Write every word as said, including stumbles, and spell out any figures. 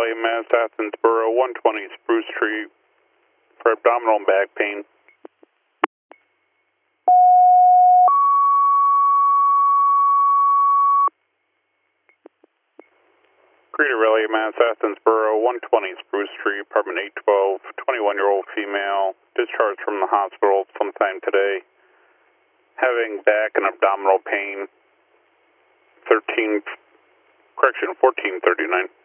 Raleigh, Mass. Athensboro, one twenty Spruce Street for abdominal and back pain. Greater Raleigh, Mass. Athensboro, one twenty Spruce Street, apartment eight twelve, twenty-one-year-old female, discharged from the hospital sometime today, having back and abdominal pain, thirteen, correction, fourteen thirty-nine.